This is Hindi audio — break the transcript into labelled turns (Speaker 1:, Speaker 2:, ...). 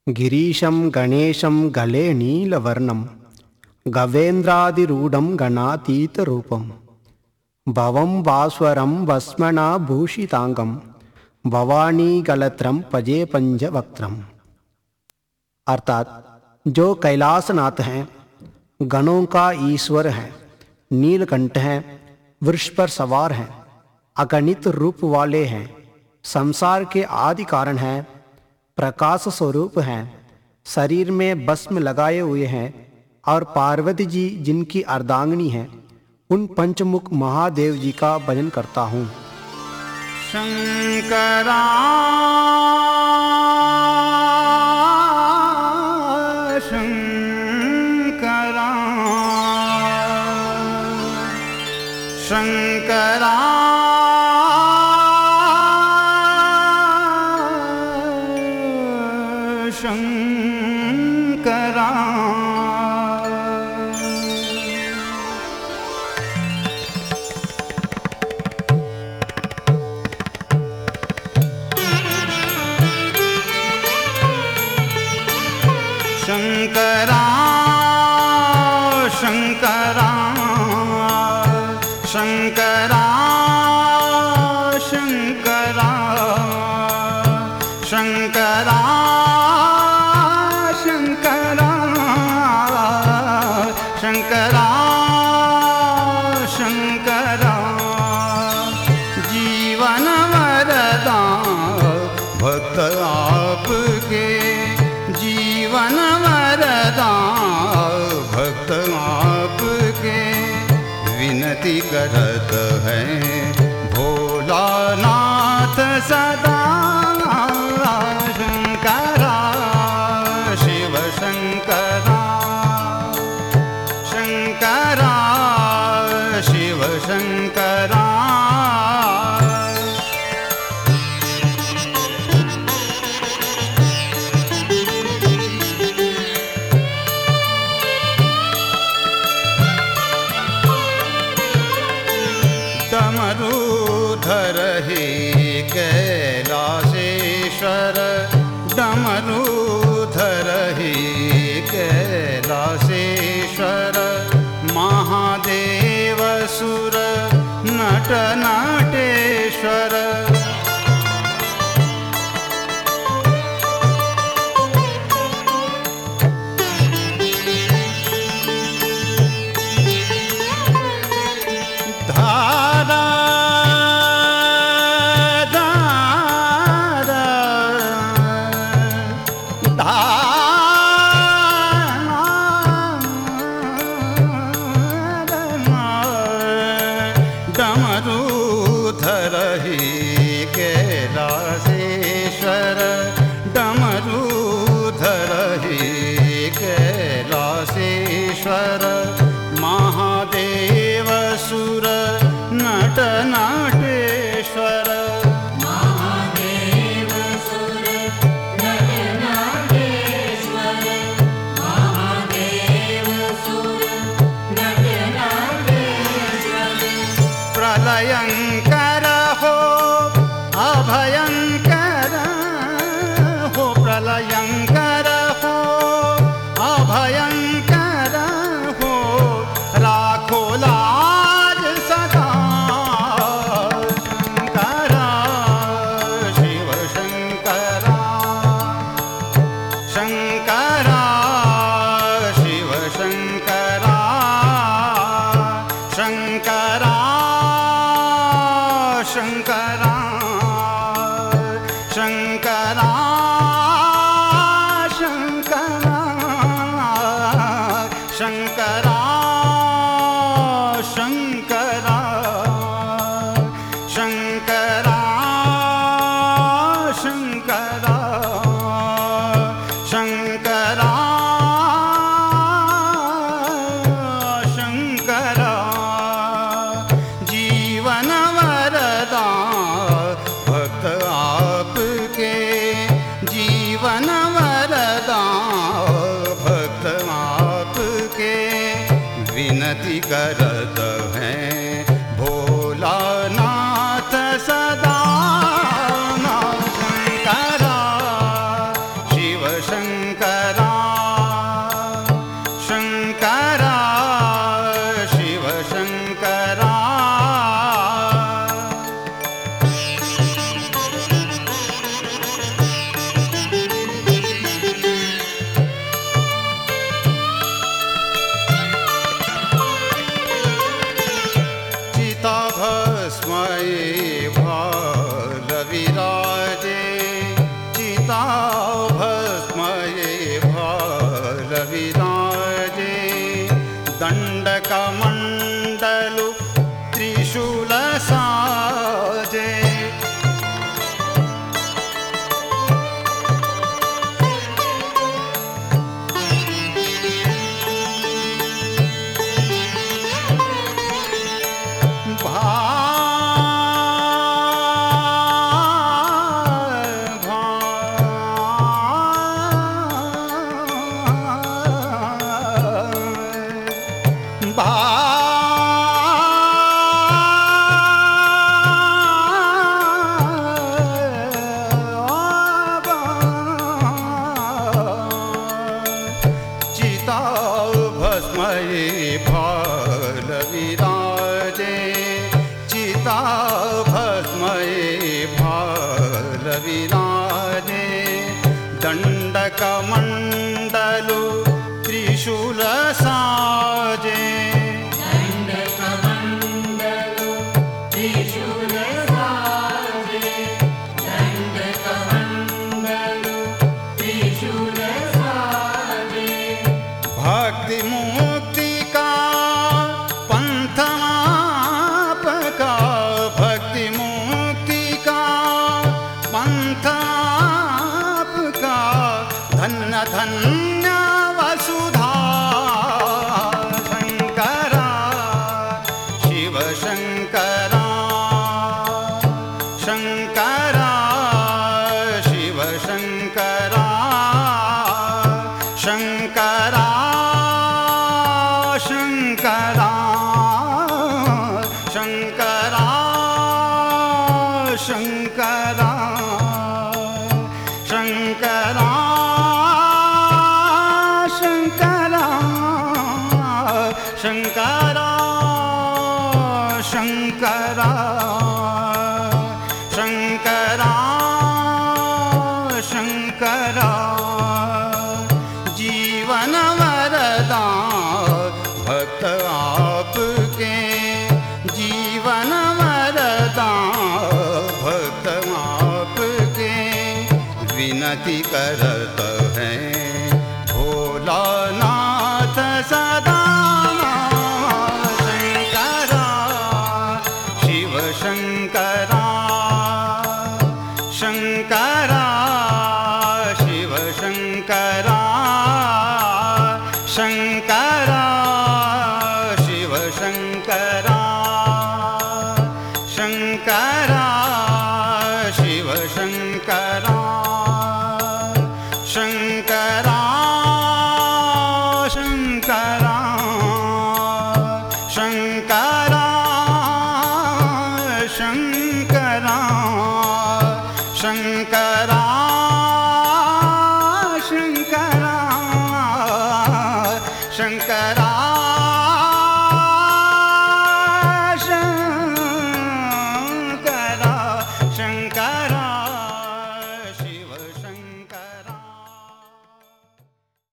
Speaker 1: गिरीशं गणेशं गले नीलवर्णं गवेन्द्रादिरूढं गणातीतरूपं भवं भास्वरं भस्मनाभूषितांगं भवानीगलत्रं पजे पंचवक्त्रम्। अर्थात जो कैलासनाथ हैं, गणों का ईश्वर है, नीलकंठ हैं, वृक्ष पर सवार हैं, अगणित रूप वाले हैं, संसार के आदि कारण हैं, प्रकाश स्वरूप हैं, शरीर में भस्म लगाए हुए हैं और पार्वती जी जिनकी अर्धांगिनी हैं, उन पंचमुख महादेव जी का भजन करता हूँ।
Speaker 2: शंकरा शंकरा शंकरा शंकरा शंकरा शंकरा शंकरा शंकरा शंकरा शंकरा शंकरा शंकरा जीवन वरदान भक्त आपके, जीवन वरदान भक्त आपके, विनती करत हैं भोलानाथ सदा। शंकरा शिव शंकरा शंकरा शिव शंकरा डमरूधर हे कैलासेश्वर, डमरूधर हे कैलासेश्वर, महादेव सुर नट नटेश्वर। डमरूधर हे कैलासेश्वर, डमरूधर हे कैलासेश्वर, महादेव सुर नट नटेश्वर।
Speaker 3: महादेव सुर नट नटेश्वर, महादेव सुर नट नटेश्वर।
Speaker 2: प्रलयंकर हो अभयंकर हो, प्रलयंकर हो अभयंकर हो, राखो लाज सदा। शंकरा शिव शंकरा शंकरा शिव शंकरा शंकरा शंकरा शंकरा शंकरा शंकरा शंकरा शंकरा शंकरा शंकरा शंकरा जीवन वरदान भक्त आपके, जीवन वरदान भक्त आपके, विनती करत हैं भोलानाथ सदा। शंकरा शिव शङ्करा शङ्करा शिव शङ्करा चिताभस्मये भालविराजे चिताभस्मये भालविराजे दण्डकमण्डलु त्रिशूलसाजे चिताभस्मये भालविराजे चिताभस्मये भालविराजे दण्डकमण्डलु त्रिशूलसाजे
Speaker 3: दण्डकमण्डलु त्रिशूलसाजे दण्डकमण्डलु त्रिशूलसाजे
Speaker 2: भक्ति मुक्ति का पंथमापका भक्ति मुक्ति का पंथापका धन्य धन्य वसुधा शङ्करा शिव शङ्करा शङ्करा शिव शङ्करा शङ्करा शङ्करा शङ्करा शङ्करा शङ्करा शङ्करा शङ्करा शङ्करा शङ्करा शङ्करा जीवन वरदान भक्त आपके जीवन वरदान भक्त आपके विनती करत हैं भोलानाथ सदा शङ्करा शिव शङ्करा शङ्करा शिव शङ्करा शङ्करा शिव शङ्करा शङ्करा शिव शङ्करा शङ्करा शङ्करा शङ्करा शङ्करा शङ्करा शङ्करा शङ्करा